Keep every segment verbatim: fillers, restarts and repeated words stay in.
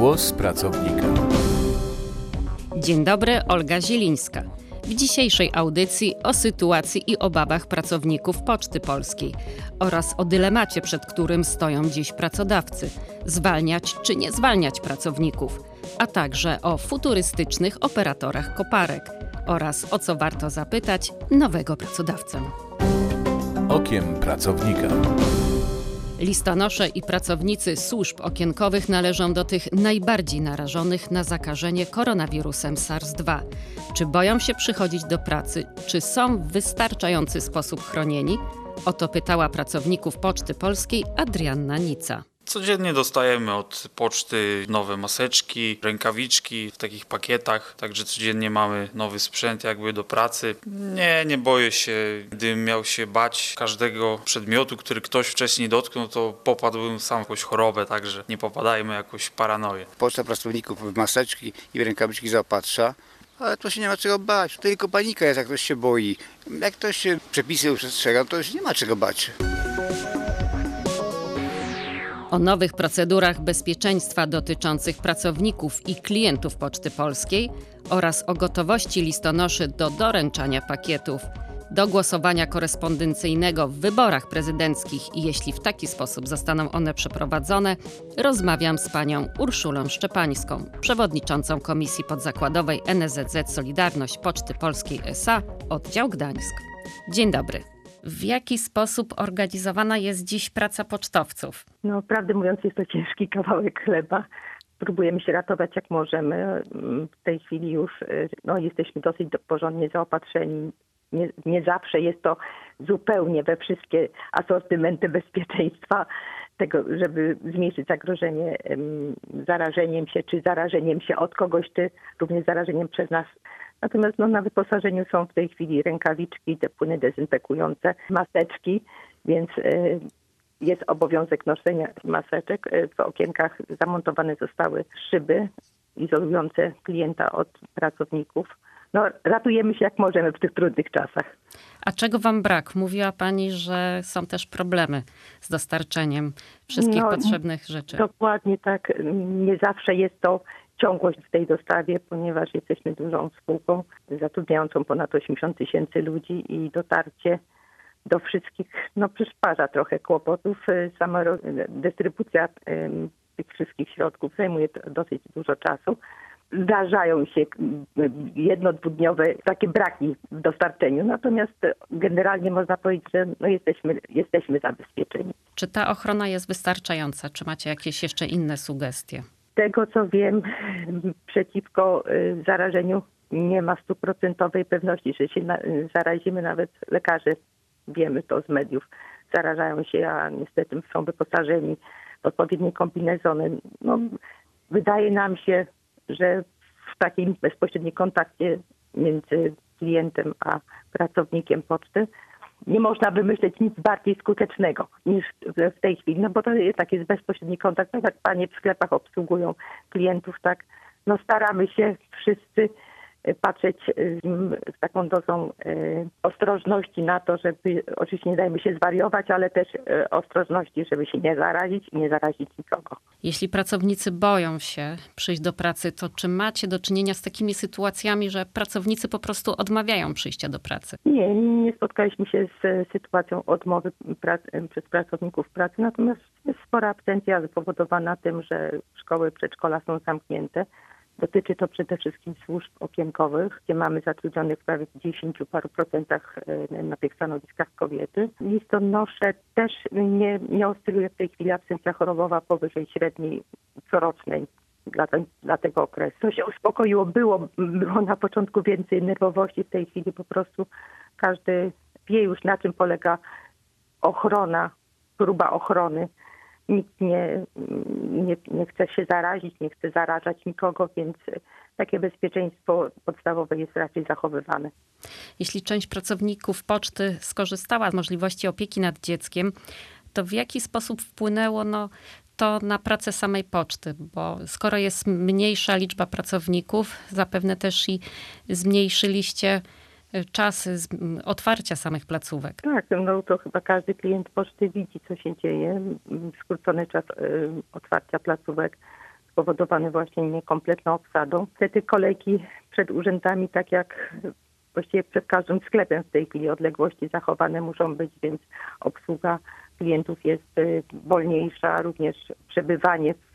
Głos pracownika. Dzień dobry, Olga Zielińska. W dzisiejszej audycji o sytuacji i obawach pracowników Poczty Polskiej oraz o dylemacie, przed którym stoją dziś pracodawcy – zwalniać czy nie zwalniać pracowników, a także o futurystycznych operatorach koparek oraz o co warto zapytać nowego pracodawcę. Okiem pracownika. Listonosze i pracownicy służb okienkowych należą do tych najbardziej narażonych na zakażenie koronawirusem SARS dwa. Czy boją się przychodzić do pracy? Czy są w wystarczający sposób chronieni? O to pytała pracowników Poczty Polskiej Adrianna Nica. Codziennie dostajemy od poczty nowe maseczki, rękawiczki w takich pakietach, także codziennie mamy nowy sprzęt jakby do pracy. Nie, nie boję się. Gdybym miał się bać każdego przedmiotu, który ktoś wcześniej dotknął, to popadłbym sam w jakąś chorobę, także nie popadajmy w jakąś paranoję. Poczta pracowników w maseczki i w rękawiczki zaopatrza. Ale to się nie ma czego bać. To tylko panika jest, jak ktoś się boi. Jak ktoś się przepisy przestrzega, to już nie ma czego bać. O nowych procedurach bezpieczeństwa dotyczących pracowników i klientów Poczty Polskiej oraz o gotowości listonoszy do doręczania pakietów, do głosowania korespondencyjnego w wyborach prezydenckich i jeśli w taki sposób zostaną one przeprowadzone, rozmawiam z panią Urszulą Szczepańską, przewodniczącą Komisji Podzakładowej N S Z Z Solidarność Poczty Polskiej S A, oddział Gdańsk. Dzień dobry. W jaki sposób organizowana jest dziś praca pocztowców? No, prawdę mówiąc, jest to ciężki kawałek chleba. Próbujemy się ratować jak możemy. W tej chwili już no, jesteśmy dosyć porządnie zaopatrzeni. Nie, nie zawsze jest to zupełnie we wszystkie asortymenty bezpieczeństwa, tego, żeby zmniejszyć zagrożenie um, zarażeniem się, czy zarażeniem się od kogoś, czy również zarażeniem przez nas. Natomiast no, na wyposażeniu są w tej chwili rękawiczki, te płyny dezynfekujące, maseczki, więc y, jest obowiązek noszenia maseczek. W okienkach zamontowane zostały szyby izolujące klienta od pracowników. No, ratujemy się jak możemy w tych trudnych czasach. A czego wam brak? Mówiła pani, że są też problemy z dostarczeniem wszystkich no, potrzebnych rzeczy. Dokładnie tak. Nie zawsze jest to ciągłość w tej dostawie, ponieważ jesteśmy dużą spółką zatrudniającą ponad osiemdziesiąt tysięcy ludzi i dotarcie do wszystkich no, przysparza trochę kłopotów. Sama dystrybucja tych wszystkich środków zajmuje dosyć dużo czasu. Zdarzają się jedno-, dwudniowe takie braki w dostarczeniu, natomiast generalnie można powiedzieć, że no jesteśmy, jesteśmy zabezpieczeni. Czy ta ochrona jest wystarczająca? Czy macie jakieś jeszcze inne sugestie? Z tego co wiem, przeciwko zarażeniu nie ma stuprocentowej pewności, że się zarazimy. Nawet lekarze, wiemy to z mediów, zarażają się, a niestety są wyposażeni w odpowiednie kombinezony. No, wydaje nam się, że w takim bezpośrednim kontakcie między klientem a pracownikiem poczty nie można wymyśleć nic bardziej skutecznego niż w tej chwili, no bo to jest taki bezpośredni kontakt, tak jak panie w sklepach obsługują klientów, tak, no staramy się wszyscy patrzeć z taką dozą ostrożności na to, żeby oczywiście nie dajmy się zwariować, ale też ostrożności, żeby się nie zarazić i nie zarazić nikogo. Jeśli pracownicy boją się przyjść do pracy, to czy macie do czynienia z takimi sytuacjami, że pracownicy po prostu odmawiają przyjścia do pracy? Nie, nie spotkaliśmy się z sytuacją odmowy prac- przez pracowników pracy, natomiast jest spora absencja spowodowana tym, że szkoły, przedszkola są zamknięte. Dotyczy to przede wszystkim służb okienkowych, gdzie mamy zatrudnionych prawie w dziesięciu paru procentach na tych stanowiskach kobiety. Listonosze też nie, nie oscyluje w tej chwili absencja chorobowa powyżej średniej corocznej dla, ten, dla tego okresu. To się uspokoiło, było, było na początku więcej nerwowości, w tej chwili po prostu każdy wie już, na czym polega ochrona, próba ochrony. Nikt nie, nie, nie chce się zarazić, nie chce zarażać nikogo, więc takie bezpieczeństwo podstawowe jest raczej zachowywane. Jeśli część pracowników poczty skorzystała z możliwości opieki nad dzieckiem, to w jaki sposób wpłynęło no, to na pracę samej poczty? Bo skoro jest mniejsza liczba pracowników, zapewne też i zmniejszyliście czasy otwarcia samych placówek. Tak, no to chyba każdy klient poczty widzi, co się dzieje. Skrócony czas otwarcia placówek. spowodowany właśnie niekompletną obsadą. Niestety kolejki przed urzędami, tak jak właściwie przed każdym sklepem w tej chwili, odległości zachowane muszą być, więc obsługa klientów jest wolniejsza, również przebywanie w,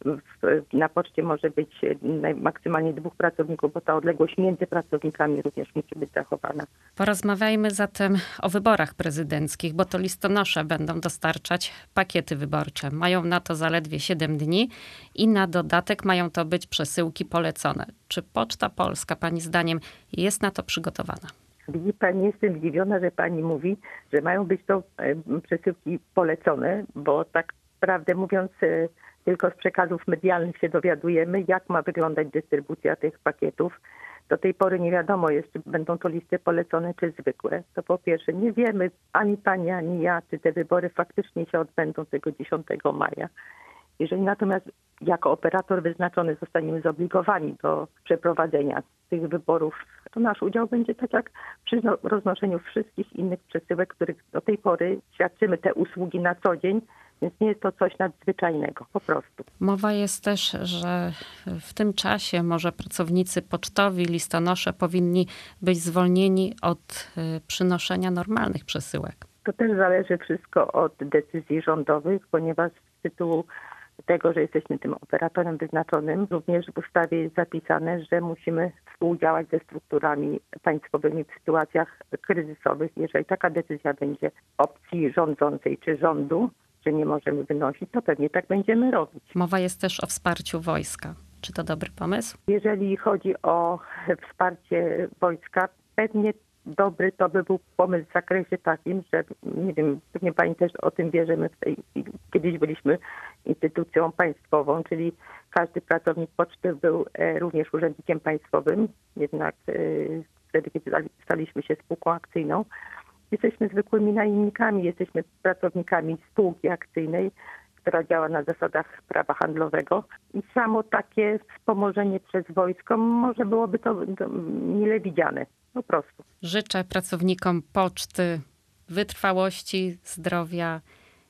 w, na poczcie może być maksymalnie dwóch pracowników, bo ta odległość między pracownikami również musi być zachowana. Porozmawiajmy zatem o wyborach prezydenckich, bo to listonosze będą dostarczać pakiety wyborcze. Mają na to zaledwie siedem dni i na dodatek mają to być przesyłki polecone. Czy Poczta Polska, pani zdaniem, jest na to przygotowana? Widzi pani, jestem zdziwiona, że pani mówi, że mają być to przesyłki polecone, bo tak prawdę mówiąc tylko z przekazów medialnych się dowiadujemy, jak ma wyglądać dystrybucja tych pakietów. Do tej pory nie wiadomo jest, czy będą to listy polecone, czy zwykłe. To po pierwsze, nie wiemy ani pani, ani ja, czy te wybory faktycznie się odbędą tego dziesiątego maja. Jeżeli natomiast jako operator wyznaczony zostaniemy zobligowani do przeprowadzenia tych wyborów, to nasz udział będzie tak jak przy roznoszeniu wszystkich innych przesyłek, których do tej pory świadczymy te usługi na co dzień, więc nie jest to coś nadzwyczajnego, po prostu. Mowa jest też, że w tym czasie może pracownicy pocztowi, listonosze powinni być zwolnieni od przynoszenia normalnych przesyłek. To też zależy wszystko od decyzji rządowych, ponieważ z tytułu tego, że jesteśmy tym operatorem wyznaczonym, również w ustawie jest zapisane, że musimy współdziałać ze strukturami państwowymi w sytuacjach kryzysowych. Jeżeli taka decyzja będzie opcji rządzącej czy rządu, że nie możemy wynosić, to pewnie tak będziemy robić. Mowa jest też o wsparciu wojska. Czy to dobry pomysł? Jeżeli chodzi o wsparcie wojska, pewnie dobry to by był pomysł w zakresie takim, że nie wiem, pewnie pani też o tym wie, że my w tej, kiedyś byliśmy instytucją państwową, czyli każdy pracownik poczty był również urzędnikiem państwowym, jednak wtedy, kiedy staliśmy się spółką akcyjną, jesteśmy zwykłymi najemnikami, jesteśmy pracownikami spółki akcyjnej, która działa na zasadach prawa handlowego i samo takie wspomożenie przez wojsko może byłoby to mile widziane, po prostu. Życzę pracownikom poczty wytrwałości, zdrowia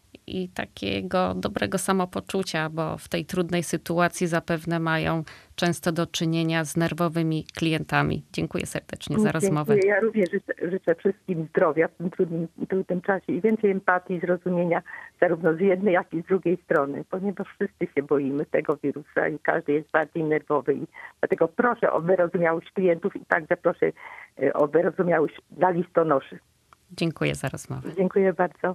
i takiego dobrego samopoczucia, bo w tej trudnej sytuacji zapewne mają często do czynienia z nerwowymi klientami. Dziękuję serdecznie za rozmowę. Dziękuję. Ja również życzę, życzę wszystkim zdrowia w tym trudnym, trudnym czasie i więcej empatii i zrozumienia zarówno z jednej, jak i z drugiej strony, ponieważ wszyscy się boimy tego wirusa i każdy jest bardziej nerwowy. I dlatego proszę o wyrozumiałość klientów i także proszę o wyrozumiałość dla listonoszy. Dziękuję za rozmowę. Dziękuję bardzo.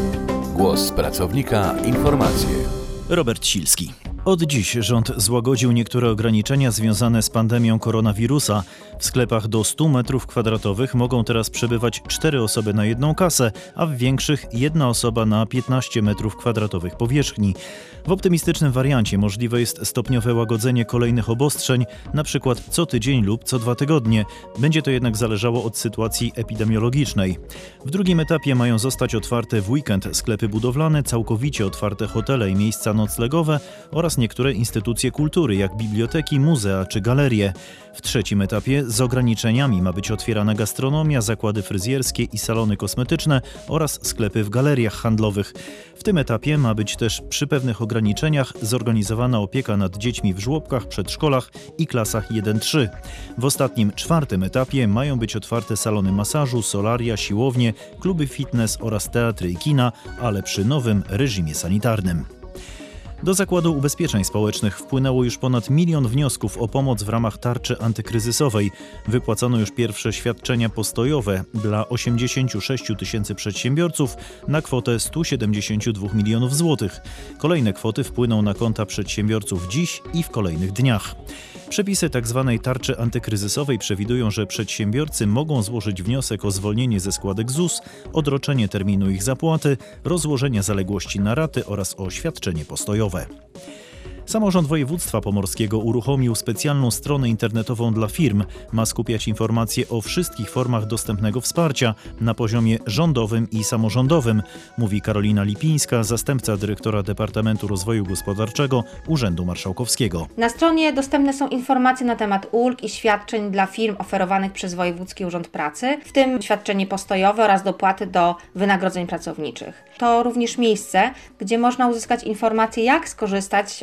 Głos pracownika, informacje. Robert Silski. Od dziś rząd złagodził niektóre ograniczenia związane z pandemią koronawirusa. W sklepach do stu metrów kwadratowych mogą teraz przebywać cztery osoby na jedną kasę, a w większych jedna osoba na piętnaście metrów kwadratowych powierzchni. W optymistycznym wariancie możliwe jest stopniowe łagodzenie kolejnych obostrzeń, na przykład co tydzień lub co dwa tygodnie. Będzie to jednak zależało od sytuacji epidemiologicznej. W drugim etapie mają zostać otwarte w weekend sklepy budowlane, całkowicie otwarte hotele i miejsca noclegowe oraz niektóre instytucje kultury, jak biblioteki, muzea czy galerie. W trzecim etapie z ograniczeniami ma być otwierana gastronomia, zakłady fryzjerskie i salony kosmetyczne oraz sklepy w galeriach handlowych. W tym etapie ma być też przy pewnych ograniczeniach zorganizowana opieka nad dziećmi w żłobkach, przedszkolach i klasach jeden trzy. W ostatnim, czwartym etapie mają być otwarte salony masażu, solaria, siłownie, kluby fitness oraz teatry i kina, ale przy nowym reżimie sanitarnym. Do Zakładu Ubezpieczeń Społecznych wpłynęło już ponad milion wniosków o pomoc w ramach tarczy antykryzysowej. Wypłacono już pierwsze świadczenia postojowe dla osiemdziesięciu sześciu tysięcy przedsiębiorców na kwotę stu siedemdziesięciu dwóch milionów złotych. Kolejne kwoty wpłyną na konta przedsiębiorców dziś i w kolejnych dniach. Przepisy tzw. tarczy antykryzysowej przewidują, że przedsiębiorcy mogą złożyć wniosek o zwolnienie ze składek Z U S, odroczenie terminu ich zapłaty, rozłożenie zaległości na raty oraz o świadczenie postojowe. Samorząd Województwa Pomorskiego uruchomił specjalną stronę internetową dla firm. Ma skupiać informacje o wszystkich formach dostępnego wsparcia na poziomie rządowym i samorządowym, mówi Karolina Lipińska, zastępca dyrektora Departamentu Rozwoju Gospodarczego Urzędu Marszałkowskiego. Na stronie dostępne są informacje na temat ulg i świadczeń dla firm oferowanych przez Wojewódzki Urząd Pracy, w tym świadczenie postojowe oraz dopłaty do wynagrodzeń pracowniczych. To również miejsce, gdzie można uzyskać informacje, jak skorzystać ze wsparcia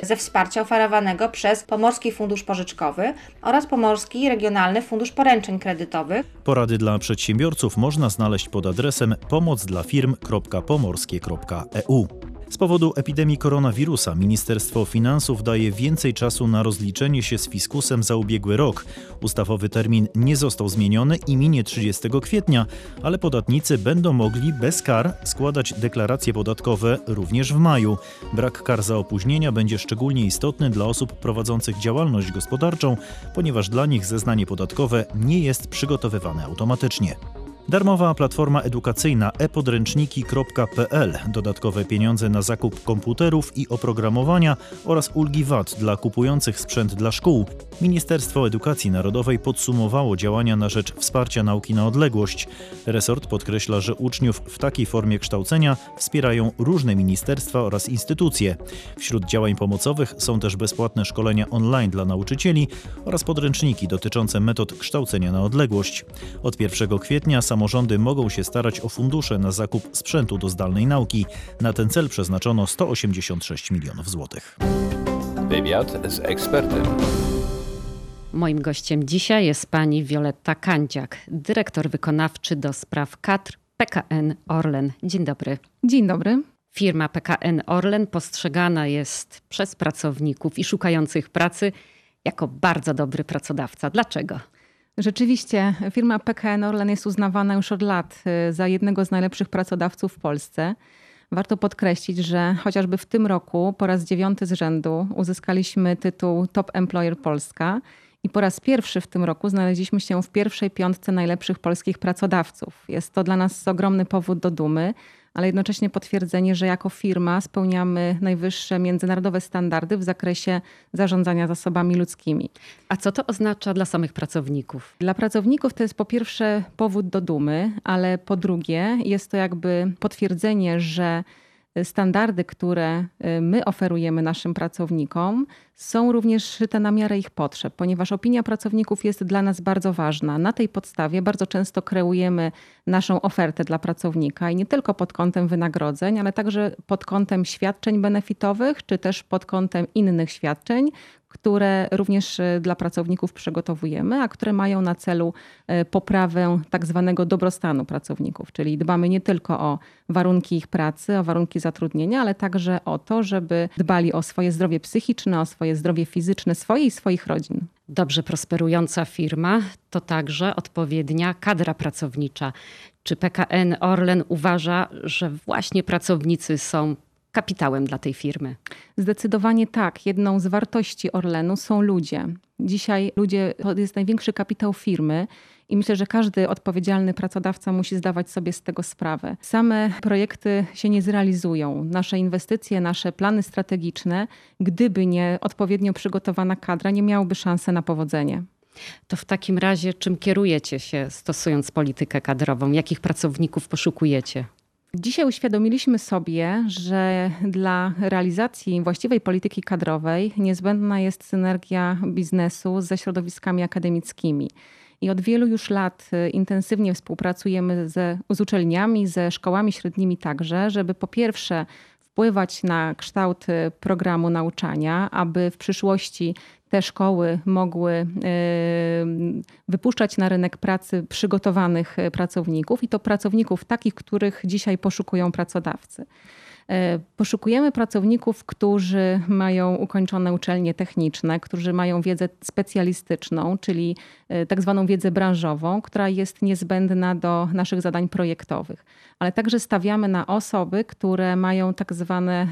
wsparcia oferowanego przez Pomorski Fundusz Pożyczkowy oraz Pomorski Regionalny Fundusz Poręczeń Kredytowych. Porady dla przedsiębiorców można znaleźć pod adresem pomoc dla firm kropka pomorskie kropka e u. Z powodu epidemii koronawirusa Ministerstwo Finansów daje więcej czasu na rozliczenie się z fiskusem za ubiegły rok. Ustawowy termin nie został zmieniony i minie trzydziestego kwietnia, ale podatnicy będą mogli bez kar składać deklaracje podatkowe również w maju. Brak kar za opóźnienia będzie szczególnie istotny dla osób prowadzących działalność gospodarczą, ponieważ dla nich zeznanie podatkowe nie jest przygotowywane automatycznie. Darmowa platforma edukacyjna e podręczniki kropka pe el, dodatkowe pieniądze na zakup komputerów i oprogramowania oraz ulgi V A T dla kupujących sprzęt dla szkół. Ministerstwo Edukacji Narodowej podsumowało działania na rzecz wsparcia nauki na odległość. Resort podkreśla, że uczniów w takiej formie kształcenia wspierają różne ministerstwa oraz instytucje. Wśród działań pomocowych są też bezpłatne szkolenia online dla nauczycieli oraz podręczniki dotyczące metod kształcenia na odległość. Od pierwszego kwietnia samorządy mogą się starać o fundusze na zakup sprzętu do zdalnej nauki. Na ten cel przeznaczono sto osiemdziesiąt sześć milionów złotych. Wywiad z ekspertem. Moim gościem dzisiaj jest pani Wioletta Kandziak, dyrektor wykonawczy do spraw kadr P K N Orlen. Dzień dobry. Dzień dobry. Firma P K N Orlen postrzegana jest przez pracowników i szukających pracy jako bardzo dobry pracodawca. Dlaczego? Rzeczywiście firma P K N Orlen jest uznawana już od lat za jednego z najlepszych pracodawców w Polsce. Warto podkreślić, że chociażby w tym roku po raz dziewiąty z rzędu uzyskaliśmy tytuł Top Employer Polska i po raz pierwszy w tym roku znaleźliśmy się w pierwszej piątce najlepszych polskich pracodawców. Jest to dla nas ogromny powód do dumy, ale jednocześnie potwierdzenie, że jako firma spełniamy najwyższe międzynarodowe standardy w zakresie zarządzania zasobami ludzkimi. A co to oznacza dla samych pracowników? Dla pracowników to jest po pierwsze powód do dumy, ale po drugie jest to jakby potwierdzenie, że standardy, które my oferujemy naszym pracownikom, są również szyte na miarę ich potrzeb, ponieważ opinia pracowników jest dla nas bardzo ważna. Na tej podstawie bardzo często kreujemy naszą ofertę dla pracownika i nie tylko pod kątem wynagrodzeń, ale także pod kątem świadczeń benefitowych, czy też pod kątem innych świadczeń, które również dla pracowników przygotowujemy, a które mają na celu poprawę tak zwanego dobrostanu pracowników. Czyli dbamy nie tylko o warunki ich pracy, o warunki zatrudnienia, ale także o to, żeby dbali o swoje zdrowie psychiczne, o swoje zdrowie fizyczne swoje i swoich rodzin. Dobrze prosperująca firma to także odpowiednia kadra pracownicza. Czy P K N Orlen uważa, że właśnie pracownicy są kapitałem dla tej firmy? Zdecydowanie tak. Jedną z wartości Orlenu są ludzie. Dzisiaj ludzie to jest największy kapitał firmy i myślę, że każdy odpowiedzialny pracodawca musi zdawać sobie z tego sprawę. Same projekty się nie zrealizują. Nasze inwestycje, nasze plany strategiczne, gdyby nie odpowiednio przygotowana kadra, nie miałyby szansy na powodzenie. To w takim razie czym kierujecie się, stosując politykę kadrową? Jakich pracowników poszukujecie? Dzisiaj uświadomiliśmy sobie, że dla realizacji właściwej polityki kadrowej niezbędna jest synergia biznesu ze środowiskami akademickimi. I od wielu już lat intensywnie współpracujemy ze, z uczelniami, ze szkołami średnimi także, żeby po pierwsze wpływać na kształt programu nauczania, aby w przyszłości te szkoły mogły wypuszczać na rynek pracy przygotowanych pracowników i to pracowników takich, których dzisiaj poszukują pracodawcy. Poszukujemy pracowników, którzy mają ukończone uczelnie techniczne, którzy mają wiedzę specjalistyczną, czyli tak zwaną wiedzę branżową, która jest niezbędna do naszych zadań projektowych. Ale także stawiamy na osoby, które mają tak zwane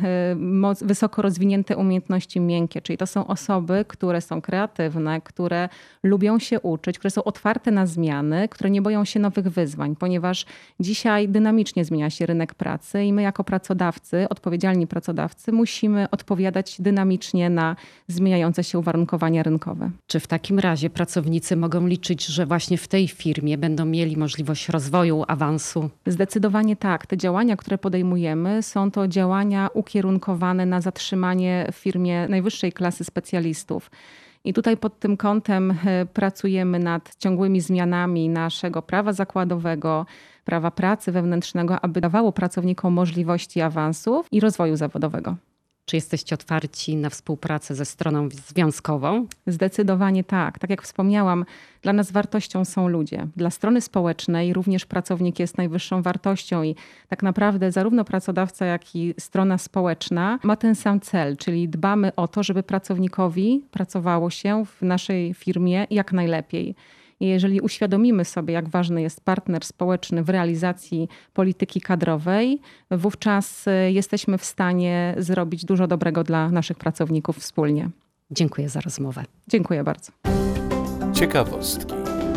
wysoko rozwinięte umiejętności miękkie, czyli to są osoby, które są kreatywne, które lubią się uczyć, które są otwarte na zmiany, które nie boją się nowych wyzwań, ponieważ dzisiaj dynamicznie zmienia się rynek pracy i my jako pracodawcy, odpowiedzialni pracodawcy musimy odpowiadać dynamicznie na zmieniające się uwarunkowania rynkowe. Czy w takim razie pracownicy mogą liczyć, że właśnie w tej firmie będą mieli możliwość rozwoju, awansu? Zdecydowanie tak. Te działania, które podejmujemy, są to działania ukierunkowane na zatrzymanie w firmie najwyższej klasy specjalistów. I tutaj pod tym kątem pracujemy nad ciągłymi zmianami naszego prawa zakładowego, prawa pracy wewnętrznego, aby dawało pracownikom możliwości awansów i rozwoju zawodowego. Czy jesteście otwarci na współpracę ze stroną związkową? Zdecydowanie tak. Tak jak wspomniałam, dla nas wartością są ludzie. Dla strony społecznej również pracownik jest najwyższą wartością i tak naprawdę zarówno pracodawca, jak i strona społeczna ma ten sam cel, czyli dbamy o to, żeby pracownikowi pracowało się w naszej firmie jak najlepiej. I jeżeli uświadomimy sobie, jak ważny jest partner społeczny w realizacji polityki kadrowej, wówczas jesteśmy w stanie zrobić dużo dobrego dla naszych pracowników wspólnie. Dziękuję za rozmowę. Dziękuję bardzo. Ciekawostki.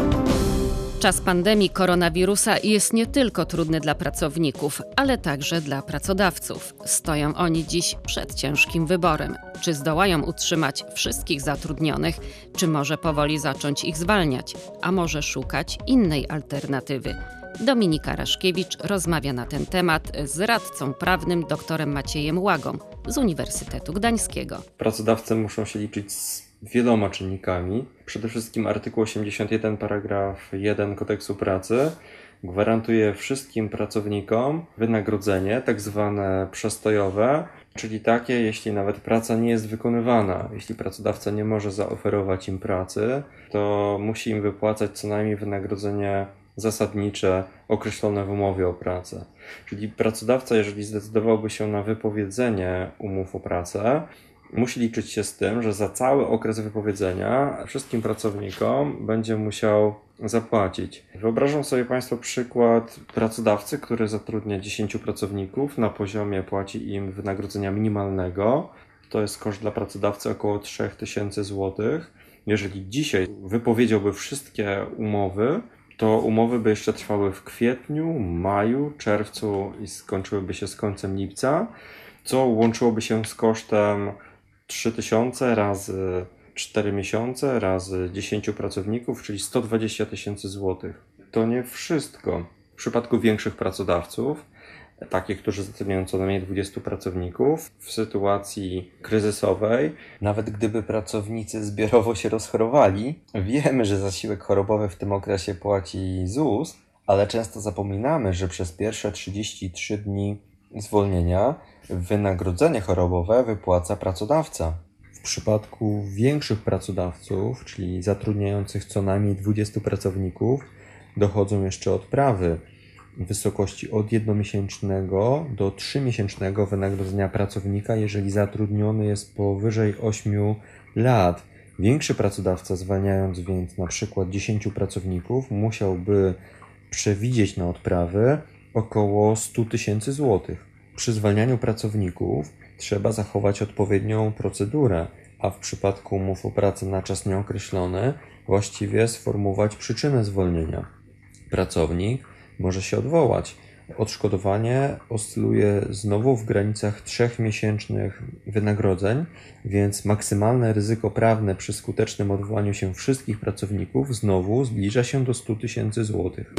Czas pandemii koronawirusa jest nie tylko trudny dla pracowników, ale także dla pracodawców. Stoją oni dziś przed ciężkim wyborem. Czy zdołają utrzymać wszystkich zatrudnionych, czy może powoli zacząć ich zwalniać, a może szukać innej alternatywy? Dominika Raszkiewicz rozmawia na ten temat z radcą prawnym doktorem Maciejem Łagą z Uniwersytetu Gdańskiego. Pracodawcy muszą się liczyć z wieloma czynnikami. Przede wszystkim artykuł osiemdziesiąty jeden paragraf jeden Kodeksu Pracy gwarantuje wszystkim pracownikom wynagrodzenie tak zwane przestojowe, czyli takie, jeśli nawet praca nie jest wykonywana. Jeśli pracodawca nie może zaoferować im pracy, to musi im wypłacać co najmniej wynagrodzenie zasadnicze określone w umowie o pracę. Czyli pracodawca, jeżeli zdecydowałby się na wypowiedzenie umów o pracę, musi liczyć się z tym, że za cały okres wypowiedzenia wszystkim pracownikom będzie musiał zapłacić. Wyobrażam sobie Państwo przykład pracodawcy, który zatrudnia dziesięciu pracowników, na poziomie płaci im wynagrodzenia minimalnego. To jest koszt dla pracodawcy około trzy tysiące złotych. Jeżeli dzisiaj wypowiedziałby wszystkie umowy, to umowy by jeszcze trwały w kwietniu, maju, czerwcu i skończyłyby się z końcem lipca, co łączyłoby się z kosztem trzy tysiące razy cztery miesiące razy dziesięciu pracowników, czyli sto dwadzieścia tysięcy złotych. To nie wszystko. W przypadku większych pracodawców, takich, którzy zatrudniają co najmniej dwudziestu pracowników, w sytuacji kryzysowej, nawet gdyby pracownicy zbiorowo się rozchorowali, wiemy, że zasiłek chorobowy w tym okresie płaci Z U S, ale często zapominamy, że przez pierwsze trzydzieści trzy dni zwolnienia wynagrodzenie chorobowe wypłaca pracodawca. W przypadku większych pracodawców, czyli zatrudniających co najmniej dwudziestu pracowników, dochodzą jeszcze odprawy w wysokości od jednomiesięcznego do trzymiesięcznego wynagrodzenia pracownika, jeżeli zatrudniony jest powyżej ośmiu lat. Większy pracodawca, zwalniając więc na przykład dziesięciu pracowników, musiałby przewidzieć na odprawy około sto tysięcy złotych. Przy zwalnianiu pracowników trzeba zachować odpowiednią procedurę, a w przypadku umów o pracę na czas nieokreślony właściwie sformułować przyczynę zwolnienia. Pracownik może się odwołać. Odszkodowanie oscyluje znowu w granicach trzech miesięcznych wynagrodzeń, więc maksymalne ryzyko prawne przy skutecznym odwołaniu się wszystkich pracowników znowu zbliża się do stu tysięcy złotych.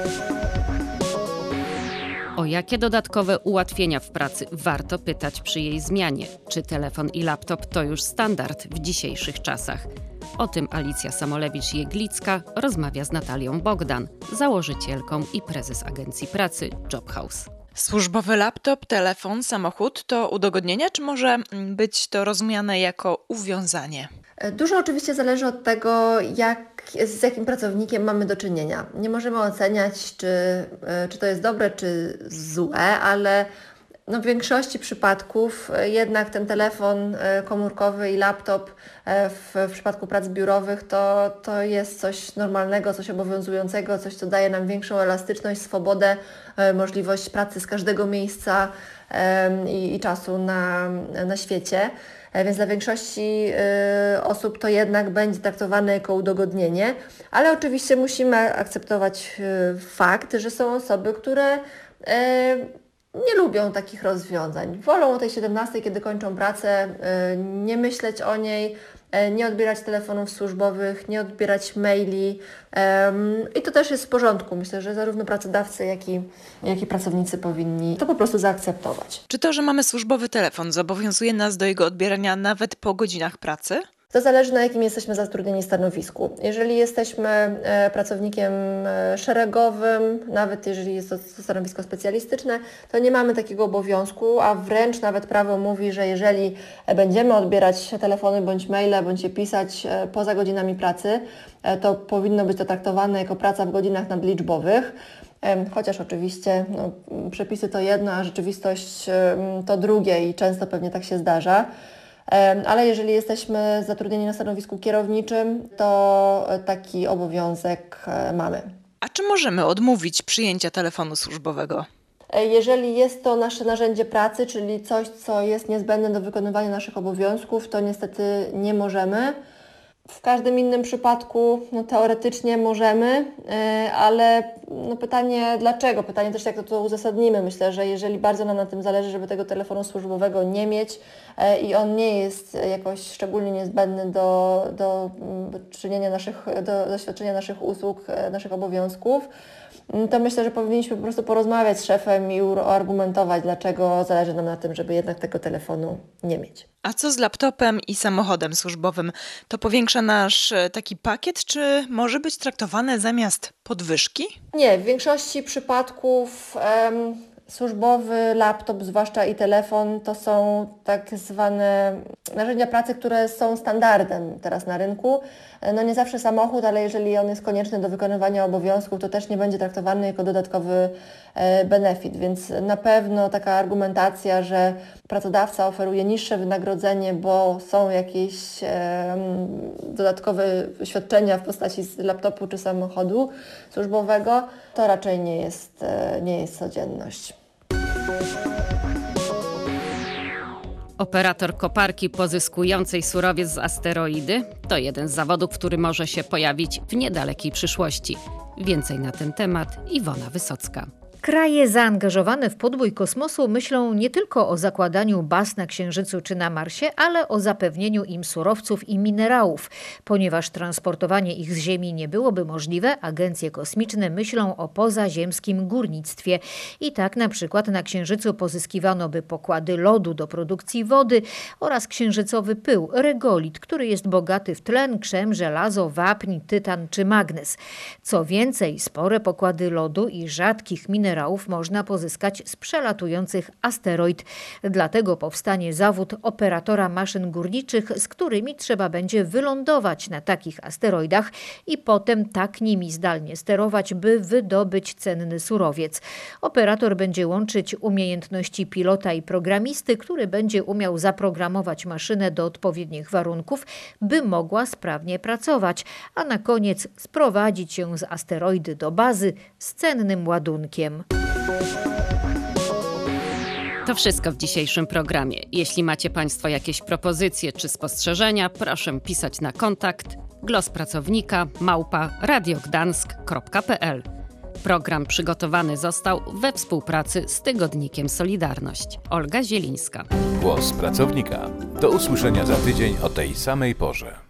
O jakie dodatkowe ułatwienia w pracy warto pytać przy jej zmianie? Czy telefon i laptop to już standard w dzisiejszych czasach? O tym Alicja Samolewicz-Jeglicka rozmawia z Natalią Bogdan, założycielką i prezes agencji pracy Jobhouse. Służbowy laptop, telefon, samochód to udogodnienia, czy może być to rozumiane jako uwiązanie? Dużo oczywiście zależy od tego, jak, z jakim pracownikiem mamy do czynienia. Nie możemy oceniać, czy, czy to jest dobre, czy złe, ale no w większości przypadków jednak ten telefon komórkowy i laptop w, w przypadku prac biurowych to, to jest coś normalnego, coś obowiązującego, coś, co daje nam większą elastyczność, swobodę, możliwość pracy z każdego miejsca i, i czasu na, na świecie. Więc dla większości y, osób to jednak będzie traktowane jako udogodnienie, ale oczywiście musimy akceptować y, fakt, że są osoby, które y, nie lubią takich rozwiązań. Wolą o tej siedemnastej, kiedy kończą pracę, y, nie myśleć o niej, y, nie odbierać telefonów służbowych, nie odbierać maili y, i to też jest w porządku. Myślę, że zarówno pracodawcy, jak i, jak i pracownicy powinni to po prostu zaakceptować. Czy to, że mamy służbowy telefon, zobowiązuje nas do jego odbierania nawet po godzinach pracy? To zależy, na jakim jesteśmy zatrudnieni stanowisku. Jeżeli jesteśmy e, pracownikiem e, szeregowym, nawet jeżeli jest to, to stanowisko specjalistyczne, to nie mamy takiego obowiązku, a wręcz nawet prawo mówi, że jeżeli będziemy odbierać telefony bądź maile, bądź je pisać e, poza godzinami pracy, e, to powinno być to traktowane jako praca w godzinach nadliczbowych. E, chociaż oczywiście no, przepisy to jedno, a rzeczywistość e, to drugie i często pewnie tak się zdarza. Ale jeżeli jesteśmy zatrudnieni na stanowisku kierowniczym, to taki obowiązek mamy. A czy możemy odmówić przyjęcia telefonu służbowego? Jeżeli jest to nasze narzędzie pracy, czyli coś, co jest niezbędne do wykonywania naszych obowiązków, to niestety nie możemy. W każdym innym przypadku no, teoretycznie możemy, yy, ale no, pytanie dlaczego? Pytanie też jak to, to uzasadnimy. Myślę, że jeżeli bardzo nam na tym zależy, żeby tego telefonu służbowego nie mieć yy, i on nie jest jakoś szczególnie niezbędny do, do, do czynienia naszych, do, do świadczenia naszych usług, yy, naszych obowiązków, yy, to myślę, że powinniśmy po prostu porozmawiać z szefem i uargumentować, dlaczego zależy nam na tym, żeby jednak tego telefonu nie mieć. A co z laptopem i samochodem służbowym? To powiększa nasz taki pakiet, czy może być traktowane zamiast podwyżki? Nie, w większości przypadków em, służbowy laptop, zwłaszcza i telefon, to są tak zwane narzędzia pracy, które są standardem teraz na rynku. No nie zawsze samochód, ale jeżeli on jest konieczny do wykonywania obowiązków, to też nie będzie traktowany jako dodatkowy e, benefit, więc na pewno taka argumentacja, że pracodawca oferuje niższe wynagrodzenie, bo są jakieś e, dodatkowe świadczenia w postaci laptopu czy samochodu służbowego, to raczej nie jest, e, nie jest codzienność. Operator koparki pozyskującej surowiec z asteroidy to jeden z zawodów, który może się pojawić w niedalekiej przyszłości. Więcej na ten temat Iwona Wysocka. Kraje zaangażowane w podbój kosmosu myślą nie tylko o zakładaniu baz na Księżycu czy na Marsie, ale o zapewnieniu im surowców i minerałów. Ponieważ transportowanie ich z Ziemi nie byłoby możliwe, agencje kosmiczne myślą o pozaziemskim górnictwie. I tak na przykład na Księżycu pozyskiwano by pokłady lodu do produkcji wody oraz księżycowy pył, regolit, który jest bogaty w tlen, krzem, żelazo, wapń, tytan czy magnez. Co więcej, spore pokłady lodu i rzadkich minerałów minerałów można pozyskać z przelatujących asteroid. Dlatego powstanie zawód operatora maszyn górniczych, z którymi trzeba będzie wylądować na takich asteroidach i potem tak nimi zdalnie sterować, by wydobyć cenny surowiec. Operator będzie łączyć umiejętności pilota i programisty, który będzie umiał zaprogramować maszynę do odpowiednich warunków, by mogła sprawnie pracować, a na koniec sprowadzić ją z asteroidy do bazy z cennym ładunkiem. To wszystko w dzisiejszym programie. Jeśli macie Państwo jakieś propozycje czy spostrzeżenia, proszę pisać na kontakt głospracownika małpa radiogdansk kropka p l. Program przygotowany został we współpracy z tygodnikiem Solidarność. Olga Zielińska. Głos pracownika. Do usłyszenia za tydzień o tej samej porze.